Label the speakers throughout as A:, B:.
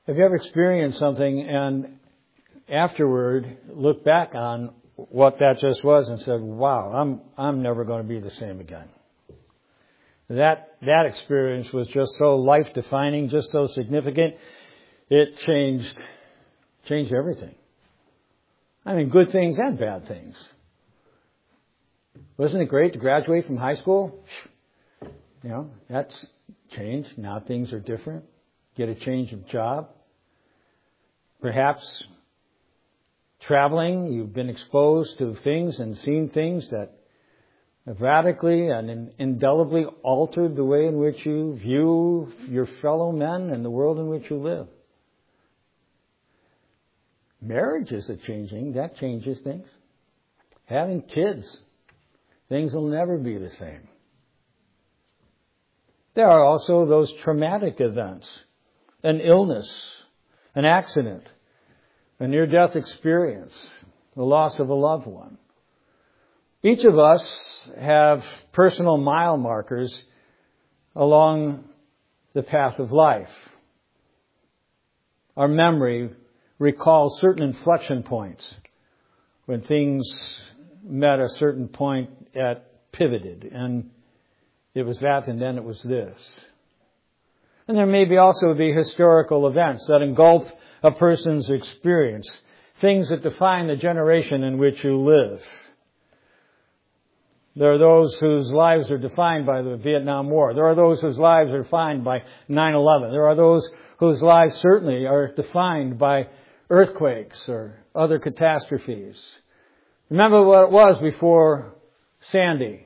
A: Have you ever experienced something and afterward looked back on what that just was and said, wow, I'm never going to be the same again? That experience was just so life-defining, just so significant. It changed everything. I mean, good things and bad things. Wasn't it great to graduate from high school? You know, that's changed. Now things are different. Get a change of job. Perhaps traveling, you've been exposed to things and seen things that have radically and indelibly altered the way in which you view your fellow men and the world in which you live. Marriage is changing. That changes things. Having kids, things will never be the same. There are also those traumatic events, an illness, an accident, a near-death experience, the loss of a loved one. Each of us have personal mile markers along the path of life. Our memory recalls certain inflection points when things met a certain point that pivoted, and it was that and then it was this. And there may also be historical events that engulf a person's experience, things that define the generation in which you live. There are those whose lives are defined by the Vietnam War. There are those whose lives are defined by 9/11. There are those whose lives certainly are defined by earthquakes or other catastrophes. Remember what it was before Sandy.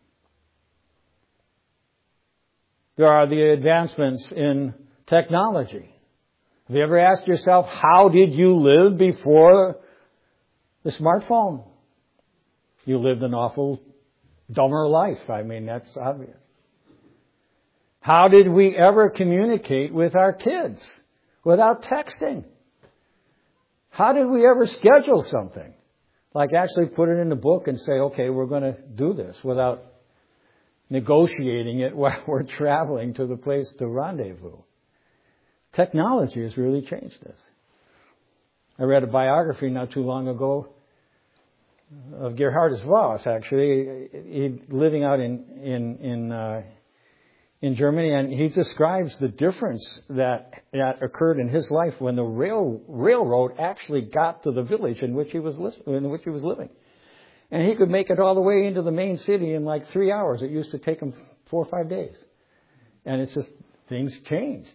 A: There are the advancements in technology. Have you ever asked yourself, how did you live before the smartphone? You lived an awful dumber life. I mean, that's obvious. How did we ever communicate with our kids without texting? How did we ever schedule something? Like actually put it in the book and say, okay, we're going to do this without negotiating it while we're traveling to the place to rendezvous. Technology has really changed this. I read a biography not too long ago of Gerhardus Voss, actually. He living out in Germany, and he describes the difference that occurred in his life when the railroad actually got to the village in which he was living. And he could make it all the way into the main city in like 3 hours. It used to take him 4 or 5 days. And it's just, things changed.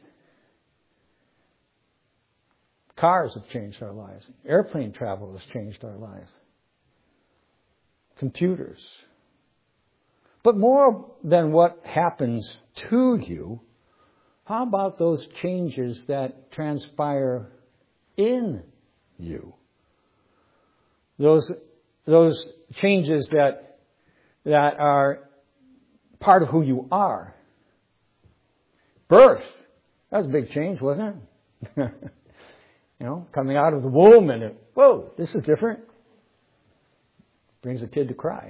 A: Cars have changed our lives. Airplane travel has changed our lives. Computers. But more than what happens to you, how about those changes that transpire in you? Those changes that are part of who you are. Birth. That was a big change, wasn't it? You know, coming out of the womb and whoa, this is different. Brings a kid to cry.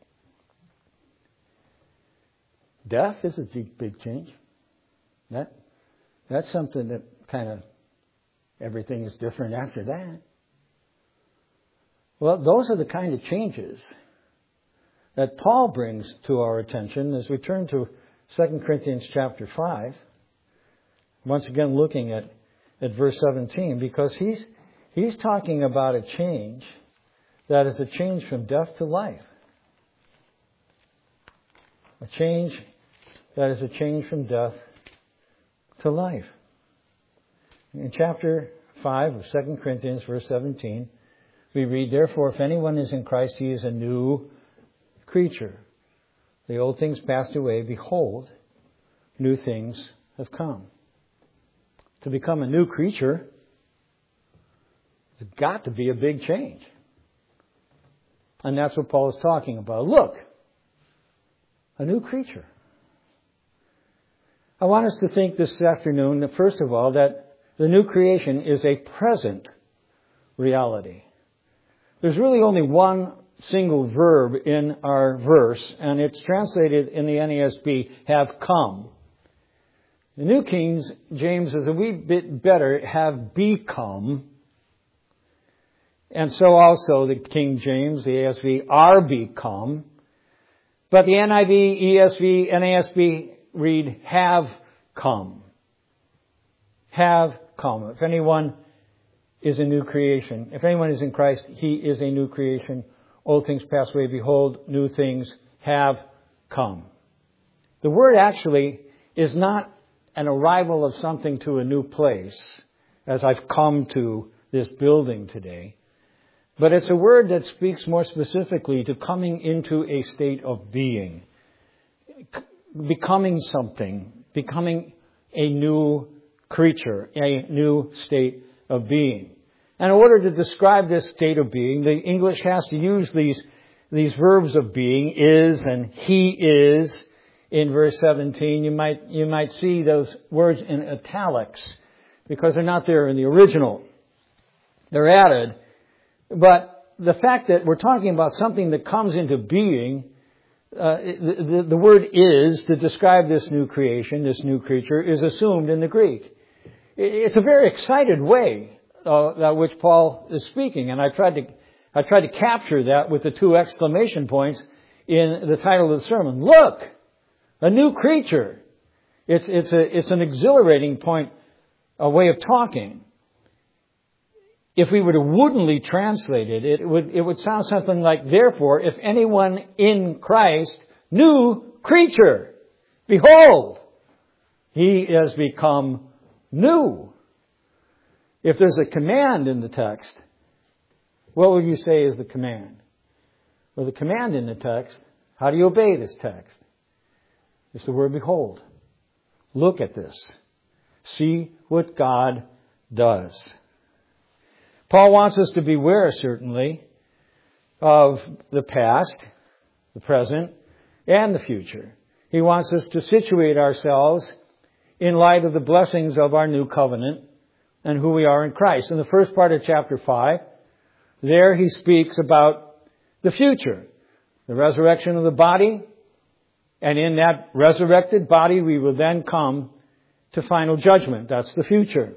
A: Death is a big change. That's something that kind of everything is different after that. Well, those are the kind of changes that Paul brings to our attention as we turn to 2 Corinthians chapter 5. Once again looking at verse 17, because he's talking about a change that is a change from death to life. A change that is a change from death to life. In chapter 5 of 2 Corinthians, verse 17, we read, therefore, if anyone is in Christ, he is a new creature. The old things passed away. Behold, new things have come. To become a new creature, there's got to be a big change. And that's what Paul is talking about. Look, a new creature. I want us to think this afternoon, that first of all, that the new creation is a present reality. There's really only one single verb in our verse, and it's translated in the NASB, have come. The New King James is a wee bit better, have become. And so also the King James, the ASV, are become. But the NIV, ESV, NASB read have come. Have come. If anyone is a new creation, if anyone is in Christ, he is a new creation. Old things pass away. Behold, new things have come. The word actually is not an arrival of something to a new place, as I've come to this building today. But it's a word that speaks more specifically to coming into a state of being. Becoming something. Becoming a new creature. A new state of being. And in order to describe this state of being, the English has to use these verbs of being, is and he is. In verse 17, you might see those words in italics because they're not there in the original. They're added. But the fact that we're talking about something that comes into being, the word is to describe this new creation, this new creature, is assumed in the Greek. It's a very excited way which Paul is speaking, and I tried to capture that with the two exclamation points in the title of the sermon. Look! A new creature. It's an exhilarating point, a way of talking. If we were to woodenly translate it, it would sound something like, therefore, if anyone in Christ, new creature, behold, he has become new. If there's a command in the text, what would you say is the command? Well, the command in the text, how do you obey this text? It's the word behold. Look at this. See what God does. Paul wants us to beware, certainly, of the past, the present, and the future. He wants us to situate ourselves in light of the blessings of our new covenant and who we are in Christ. In the first part of chapter 5, there he speaks about the future, the resurrection of the body. And in that resurrected body, we will then come to final judgment. That's the future.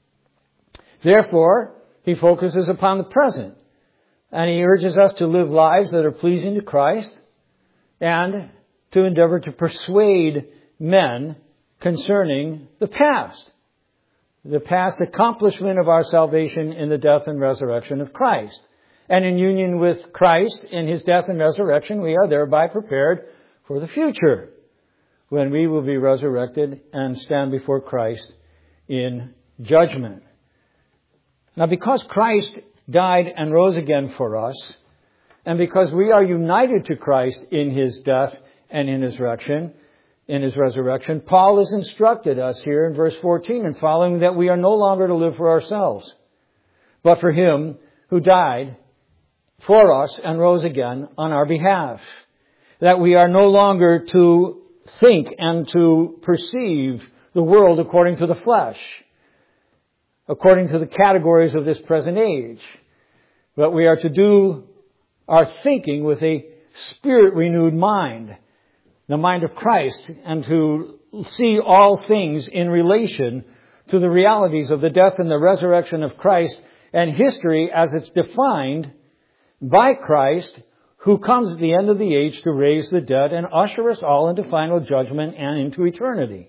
A: Therefore, he focuses upon the present. And he urges us to live lives that are pleasing to Christ and to endeavor to persuade men concerning the past accomplishment of our salvation in the death and resurrection of Christ. And in union with Christ in his death and resurrection, we are thereby prepared for the future, when we will be resurrected and stand before Christ in judgment. Now, because Christ died and rose again for us, and because we are united to Christ in his death and in his resurrection, Paul has instructed us here in verse 14 and following that we are no longer to live for ourselves, but for him who died for us and rose again on our behalf. That we are no longer to think and to perceive the world according to the flesh, according to the categories of this present age. But we are to do our thinking with a spirit-renewed mind, the mind of Christ, and to see all things in relation to the realities of the death and the resurrection of Christ and history as it's defined by Christ, who comes at the end of the age to raise the dead and usher us all into final judgment and into eternity.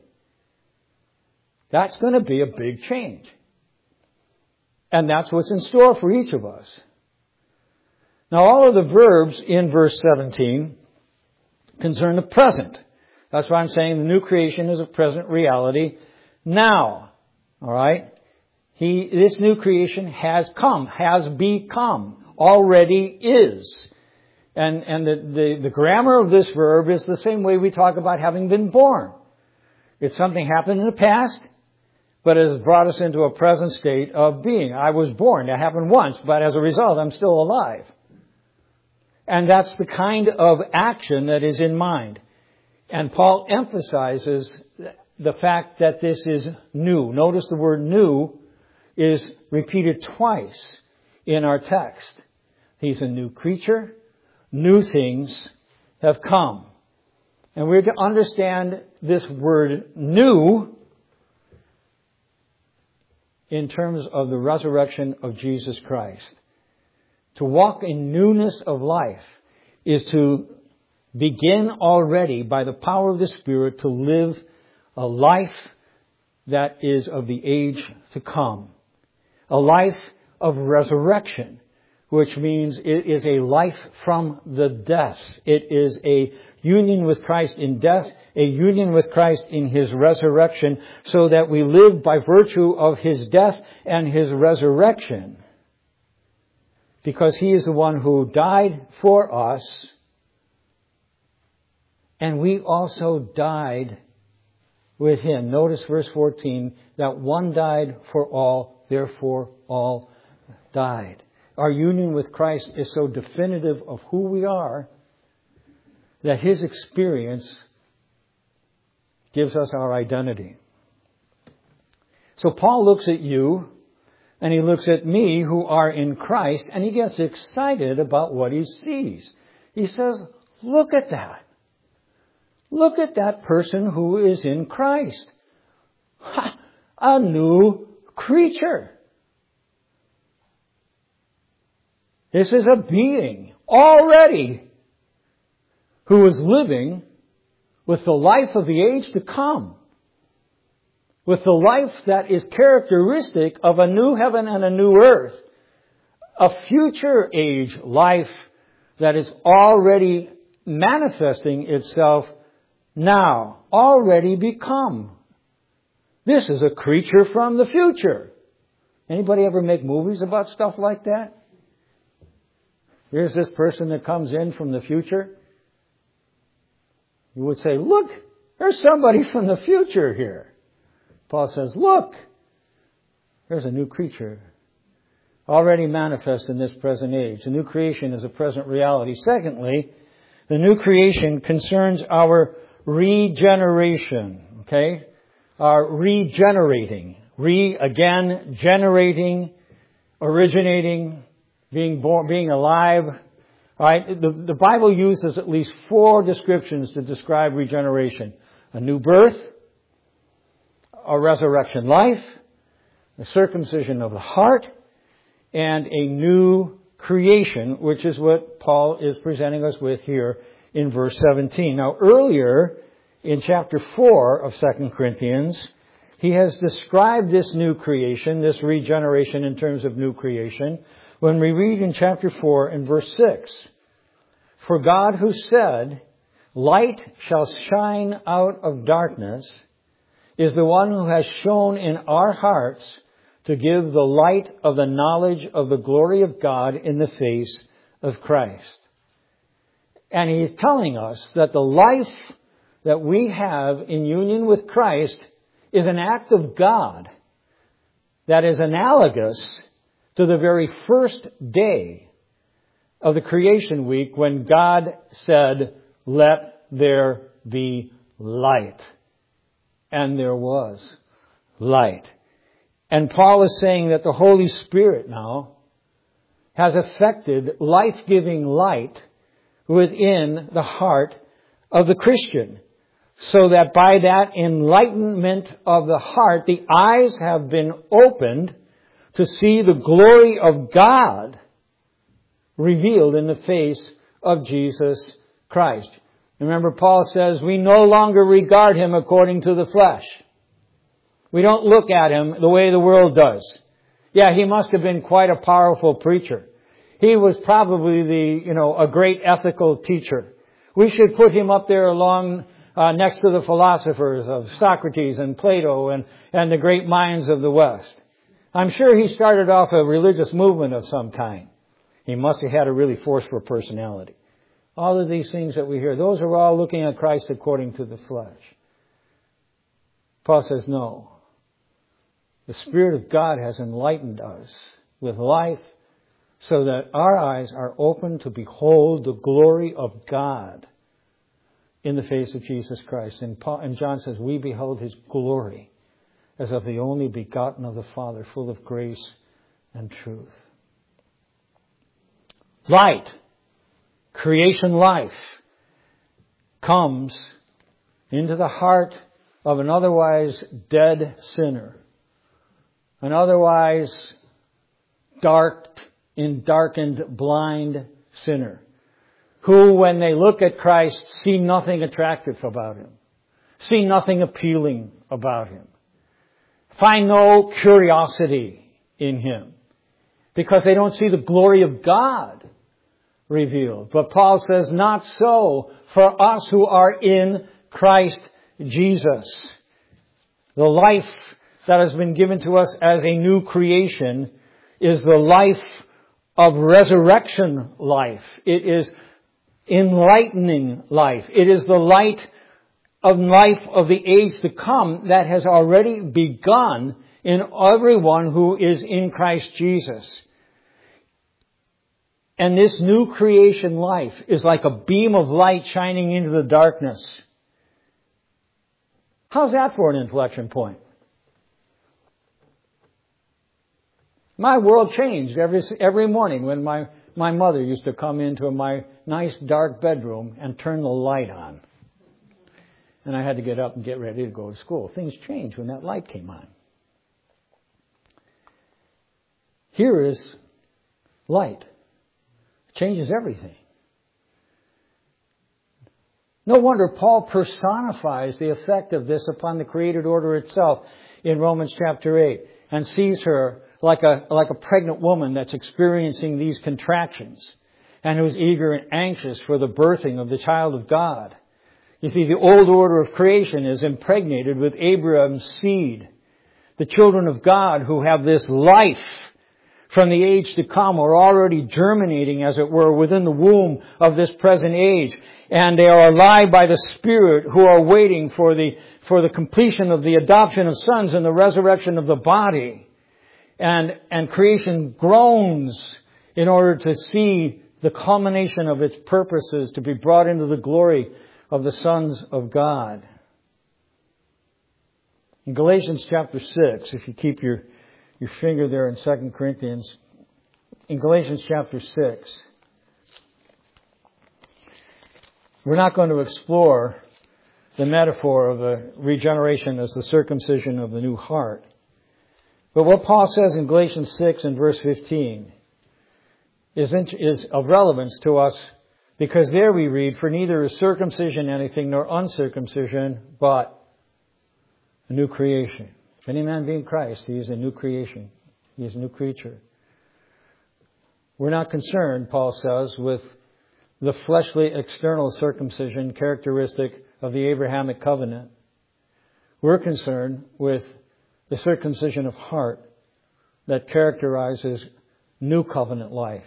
A: That's going to be a big change. And that's what's in store for each of us. Now, all of the verbs in verse 17 concern the present. That's why I'm saying the new creation is a present reality now. All right? This new creation has come, has become, already is. And the grammar of this verb is the same way we talk about having been born. It's something happened in the past, but it has brought us into a present state of being. I was born. That happened once, but as a result, I'm still alive. And that's the kind of action that is in mind. And Paul emphasizes the fact that this is new. Notice the word new is repeated twice in our text. He's a new creature. New things have come. And we're to understand this word new in terms of the resurrection of Jesus Christ. To walk in newness of life is to begin already by the power of the Spirit to live a life that is of the age to come. A life of resurrection, which means it is a life from the death. It is a union with Christ in death, a union with Christ in His resurrection, so that we live by virtue of His death and His resurrection. Because He is the one who died for us, and we also died with Him. Notice verse 14, that one died for all, therefore all died. Our union with Christ is so definitive of who we are that His experience gives us our identity. So Paul looks at you and he looks at me who are in Christ, and he gets excited about what he sees. He says, look at that. Look at that person who is in Christ. Ha! A new creature. This is a being already who is living with the life of the age to come. With the life that is characteristic of a new heaven and a new earth. A future age life that is already manifesting itself now. Already become. This is a creature from the future. Anybody ever make movies about stuff like that? Here's this person that comes in from the future. You would say, look, there's somebody from the future here. Paul says, look, there's a new creature already manifest in this present age. The new creation is a present reality. Secondly, the new creation concerns our regeneration. Okay? Our regenerating. Again, generating, originating, being born, being alive. All right? The Bible uses at least 4 descriptions to describe regeneration. A new birth, a resurrection life, a circumcision of the heart, and a new creation, which is what Paul is presenting us with here in verse 17. Now, earlier in chapter 4 of 2 Corinthians, he has described this new creation, this regeneration in terms of new creation, when we read in chapter 4 and verse 6, "For God who said, 'Light shall shine out of darkness,' is the one who has shone in our hearts to give the light of the knowledge of the glory of God in the face of Christ." And he's telling us that the life that we have in union with Christ is an act of God that is analogous to the very first day of the creation week when God said, "Let there be light." And there was light. And Paul is saying that the Holy Spirit now has affected life-giving light within the heart of the Christian. So that by that enlightenment of the heart, the eyes have been opened to see the glory of God revealed in the face of Jesus Christ. Remember, Paul says, we no longer regard Him according to the flesh. We don't look at Him the way the world does. Yeah, He must have been quite a powerful preacher. He was probably a great ethical teacher. We should put Him up there along next to the philosophers of Socrates and Plato and the great minds of the West. I'm sure he started off a religious movement of some kind. He must have had a really forceful personality. All of these things that we hear, those are all looking at Christ according to the flesh. Paul says, no. The Spirit of God has enlightened us with life so that our eyes are open to behold the glory of God in the face of Jesus Christ. And John says, we behold His glory as of the only begotten of the Father, full of grace and truth. Light, creation life, comes into the heart of an otherwise dead sinner. an otherwise darkened, blind sinner, who, when they look at Christ, see nothing attractive about Him, see nothing appealing about Him, find no curiosity in Him, because they don't see the glory of God revealed. But Paul says, not so for us who are in Christ Jesus. The life that has been given to us as a new creation is the life of resurrection life. It is enlightening life. It is the life of the age to come that has already begun in everyone who is in Christ Jesus. And this new creation life is like a beam of light shining into the darkness. How's that for an inflection point? My world changed every morning when my mother used to come into my nice dark bedroom and turn the light on. And I had to get up and get ready to go to school. Things changed when that light came on. Here is light. It changes everything. No wonder Paul personifies the effect of this upon the created order itself in Romans chapter 8 and sees her like a pregnant woman that's experiencing these contractions and who's eager and anxious for the birthing of the child of God. You see, the old order of creation is impregnated with Abraham's seed. The children of God who have this life from the age to come are already germinating, as it were, within the womb of this present age. And they are alive by the Spirit, who are waiting for the completion of the adoption of sons and the resurrection of the body. And creation groans in order to see the culmination of its purposes to be brought into the glory of the sons of God. In Galatians chapter 6, if you keep your finger there in 2 Corinthians, in Galatians chapter 6, we're not going to explore the metaphor of the regeneration as the circumcision of the new heart. But what Paul says in Galatians 6 and verse 15 is of relevance to us, because there we read, "For neither is circumcision anything nor uncircumcision, but a new creation. If any man be in Christ, he is a new creation. He is a new creature." We're not concerned, Paul says, with the fleshly external circumcision characteristic of the Abrahamic covenant. We're concerned with the circumcision of heart that characterizes new covenant life.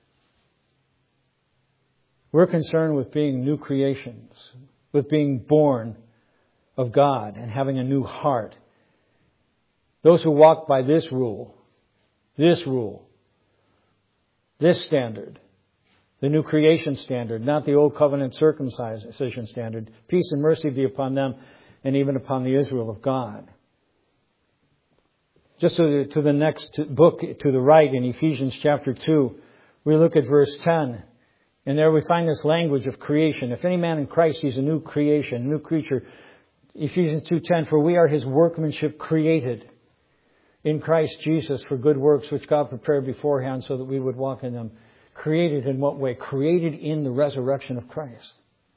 A: We're concerned with being new creations, with being born of God and having a new heart. Those who walk by this standard, the new creation standard, not the old covenant circumcision standard, peace and mercy be upon them and even upon the Israel of God. Just to the next book to the right in Ephesians chapter 2, we look at verse 10. And there we find this language of creation. If any man in Christ, he's a new creation, a new creature. Ephesians 2:10, "For we are His workmanship created in Christ Jesus for good works, which God prepared beforehand so that we would walk in them." Created in what way? Created in the resurrection of Christ.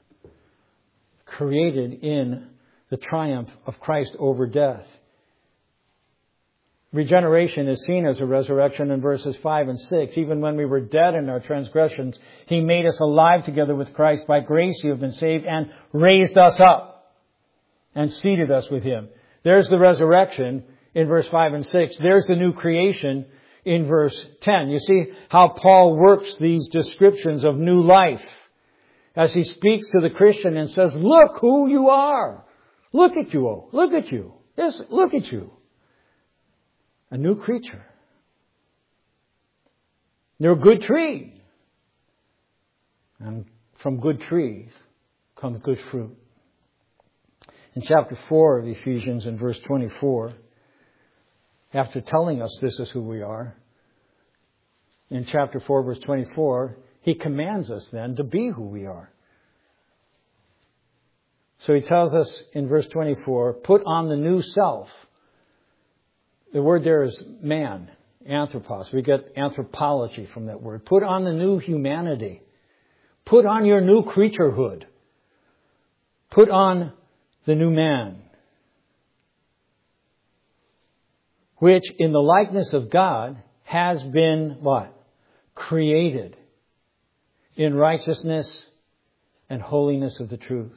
A: Created in the triumph of Christ over death. Regeneration is seen as a resurrection in verses 5 and 6. "Even when we were dead in our transgressions, He made us alive together with Christ. By grace you have been saved, and raised us up and seated us with Him." There's the resurrection in verse 5 and 6. There's the new creation in verse 10. You see how Paul works these descriptions of new life as he speaks to the Christian and says, "Look who you are. Look at you. Look at you. Yes, look at you. A new creature. You're a good tree. And from good trees comes good fruit." In chapter 4 of Ephesians, in verse 24, after telling us this is who we are, in chapter 4, verse 24, he commands us then to be who we are. So he tells us in verse 24, "Put on the new self." The word there is man, anthropos. We get anthropology from that word. Put on the new humanity. Put on your new creaturehood. Put on the new man, which in the likeness of God has been what? Created in righteousness and holiness of the truth.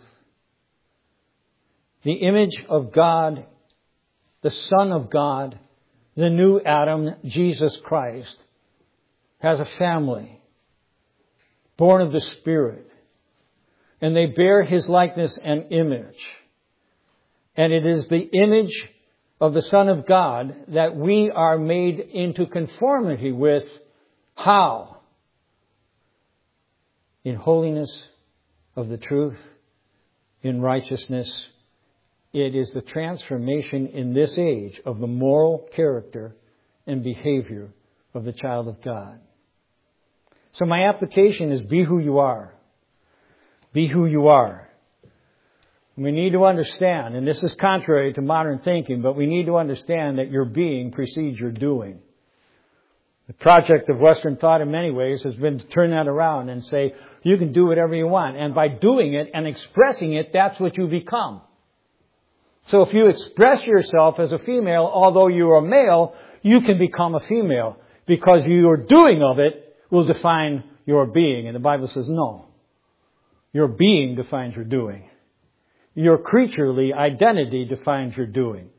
A: The image of God, the Son of God, the new Adam, Jesus Christ, has a family born of the Spirit. And they bear His likeness and image. And it is the image of the Son of God that we are made into conformity with. How? In holiness of the truth, in righteousness. It is the transformation in this age of the moral character and behavior of the child of God. So my application is be who you are. Be who you are. We need to understand, and this is contrary to modern thinking, but we need to understand that your being precedes your doing. The project of Western thought in many ways has been to turn that around and say, you can do whatever you want. And by doing it and expressing it, that's what you become. So if you express yourself as a female, although you're a male, you can become a female. Because your doing of it will define your being. And the Bible says no. Your being defines your doing. Your creaturely identity defines your doing.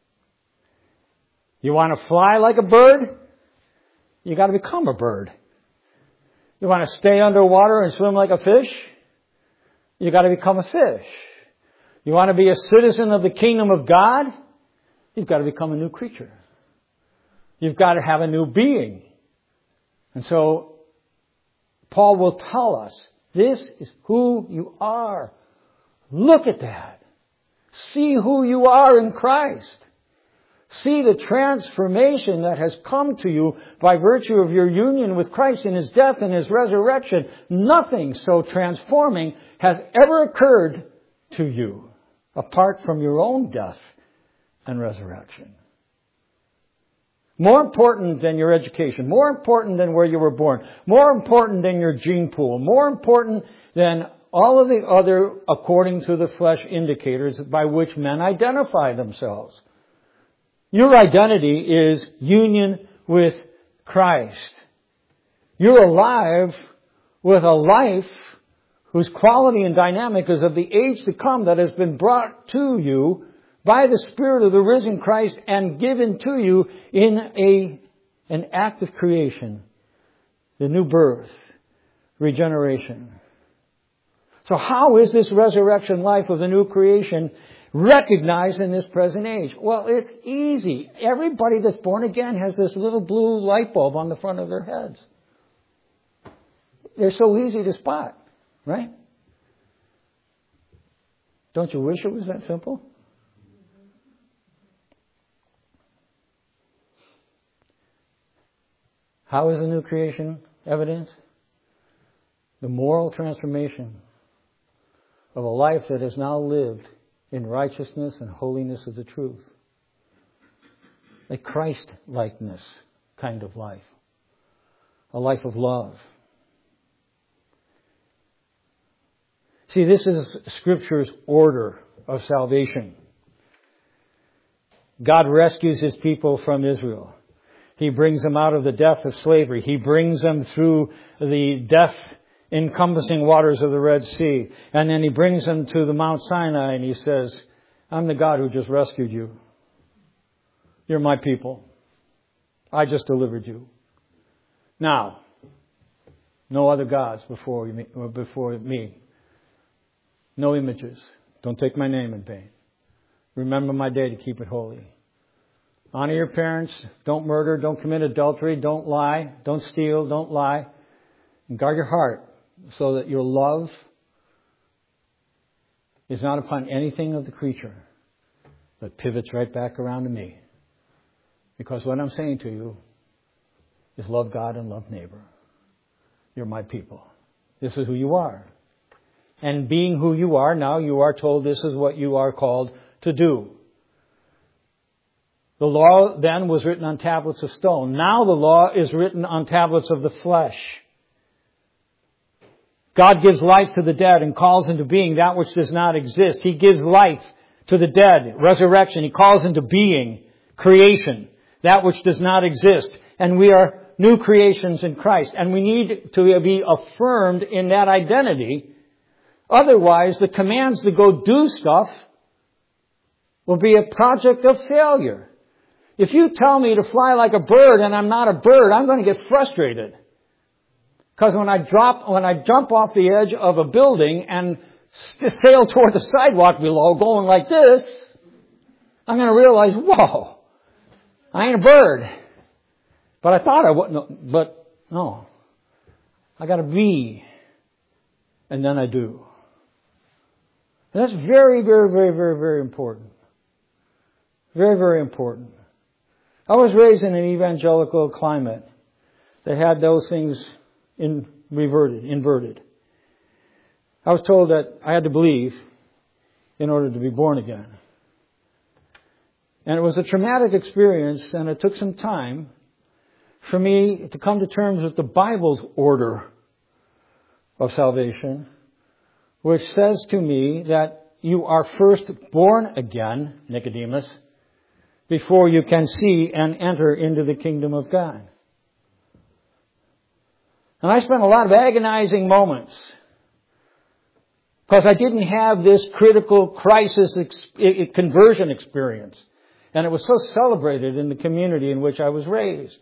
A: You want to fly like a bird? You got to become a bird. You want to stay underwater and swim like a fish? You got to become a fish. You want to be a citizen of the kingdom of God? You've got to become a new creature. You've got to have a new being. And so Paul will tell us, this is who you are. Look at that. See who you are in Christ. See the transformation that has come to you by virtue of your union with Christ in His death and His resurrection. Nothing so transforming has ever occurred to you apart from your own death and resurrection. More important than your education, more important than where you were born, more important than your gene pool, more important than all of the other according to the flesh indicators by which men identify themselves. Your identity is union with Christ. You're alive with a life whose quality and dynamic is of the age to come that has been brought to you by the Spirit of the risen Christ and given to you in an act of creation, the new birth, regeneration. So how is this resurrection life of the new creation recognized in this present age? Well, it's easy. Everybody that's born again has this little blue light bulb on the front of their heads. They're so easy to spot, right? Don't you wish it was that simple? How is the new creation evidence? The moral transformation of a life that is now lived in righteousness and holiness of the truth. A Christ-likeness kind of life. A life of love. See, this is Scripture's order of salvation. God rescues His people from Israel. He brings them out of the death of slavery. He brings them through the death-encompassing waters of the Red Sea. And then He brings them to the Mount Sinai and He says, I'm the God who just rescued you. You're my people. I just delivered you. Now, no other gods before me. No images. Don't take my name in vain. Remember my day to keep it holy. Honor your parents. Don't murder. Don't commit adultery. Don't lie. Don't steal. Don't lie. And guard your heart so that your love is not upon anything of the creature, but pivots right back around to me. Because what I'm saying to you is love God and love neighbor. You're my people. This is who you are. And being who you are, now you are told this is what you are called to do. The law then was written on tablets of stone. Now the law is written on tablets of the flesh. God gives life to the dead and calls into being that which does not exist. He gives life to the dead, resurrection. He calls into being, creation, that which does not exist. And we are new creations in Christ. And we need to be affirmed in that identity. Otherwise, the commands to go do stuff will be a project of failure. If you tell me to fly like a bird and I'm not a bird, I'm going to get frustrated. Because when I jump off the edge of a building and sail toward the sidewalk below going like this, I'm going to realize, whoa, I ain't a bird. But I thought I wouldn't, but no. I got to be. And then I do. And that's very, very, very, very, very important. Very, very important. I was raised in an evangelical climate that had those things inverted. I was told that I had to believe in order to be born again. And it was a traumatic experience, and it took some time for me to come to terms with the Bible's order of salvation, which says to me that you are first born again, Nicodemus, before you can see and enter into the kingdom of God. And I spent a lot of agonizing moments because I didn't have this critical crisis conversion experience. And it was so celebrated in the community in which I was raised.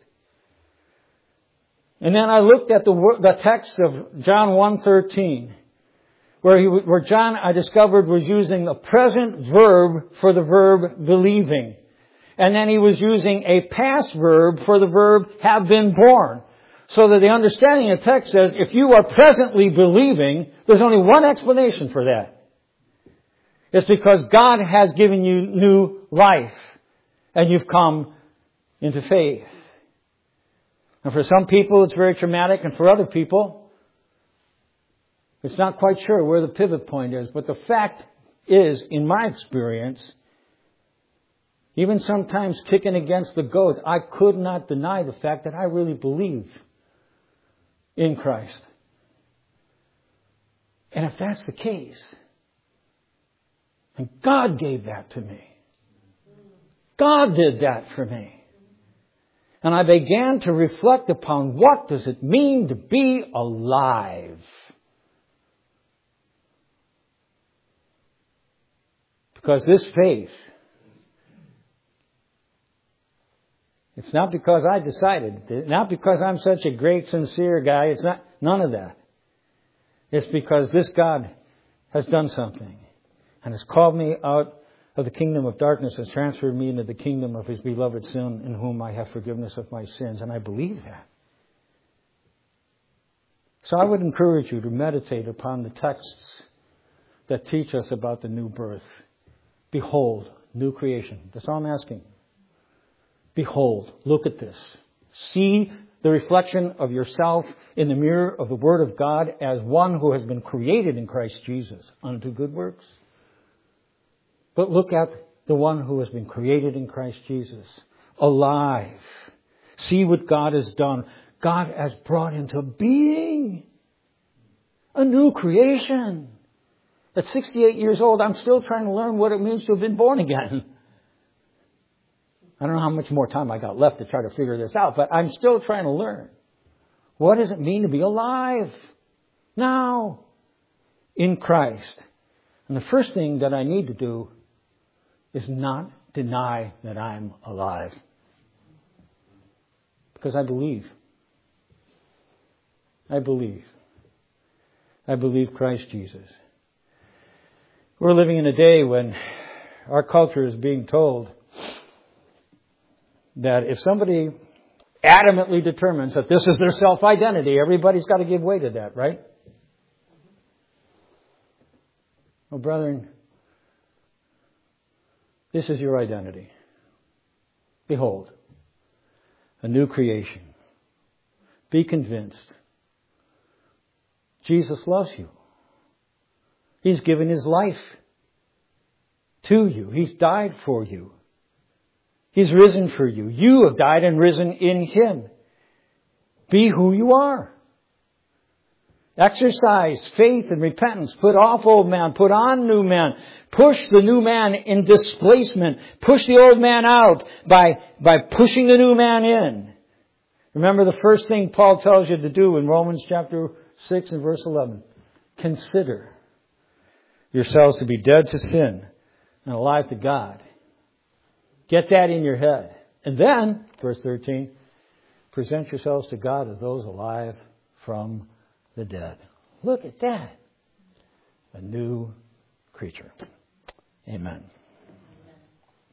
A: And then I looked at the text of John 1:13, where John, I discovered, was using the present verb for the verb believing. And then he was using a past verb for the verb have been born. So that the understanding of the text says, if you are presently believing, there's only one explanation for that. It's because God has given you new life. And you've come into faith. And for some people it's very traumatic, and for other people it's not quite sure where the pivot point is. But the fact is, in my experience, even sometimes kicking against the goads, I could not deny the fact that I really believe in Christ. And if that's the case, and God gave that to me, God did that for me. And I began to reflect upon what does it mean to be alive. Because this faith, it's not because I decided, not because I'm such a great, sincere guy. It's not, none of that. It's because this God has done something and has called me out of the kingdom of darkness, has transferred me into the kingdom of His beloved Son, in whom I have forgiveness of my sins. And I believe that. So I would encourage you to meditate upon the texts that teach us about the new birth. Behold, new creation. That's all I'm asking. Behold, look at this. See the reflection of yourself in the mirror of the Word of God as one who has been created in Christ Jesus unto good works. But look at the one who has been created in Christ Jesus, alive. See what God has done. God has brought into being a new creation. At 68 years old, I'm still trying to learn what it means to have been born again. I don't know how much more time I got left to try to figure this out, but I'm still trying to learn. What does it mean to be alive now in Christ? And the first thing that I need to do is not deny that I'm alive. Because I believe. I believe. I believe Christ Jesus. We're living in a day when our culture is being told that if somebody adamantly determines that this is their self-identity, everybody's got to give way to that, right? Well, brethren, this is your identity. Behold, a new creation. Be convinced. Jesus loves you. He's given His life to you. He's died for you. He's risen for you. You have died and risen in Him. Be who you are. Exercise faith and repentance. Put off old man. Put on new man. Push the new man in displacement. Push the old man out by pushing the new man in. Remember the first thing Paul tells you to do in Romans chapter 6 and verse 11. Consider yourselves to be dead to sin and alive to God. Get that in your head. And then, verse 13, present yourselves to God as those alive from the dead. Look at that. A new creature. Amen.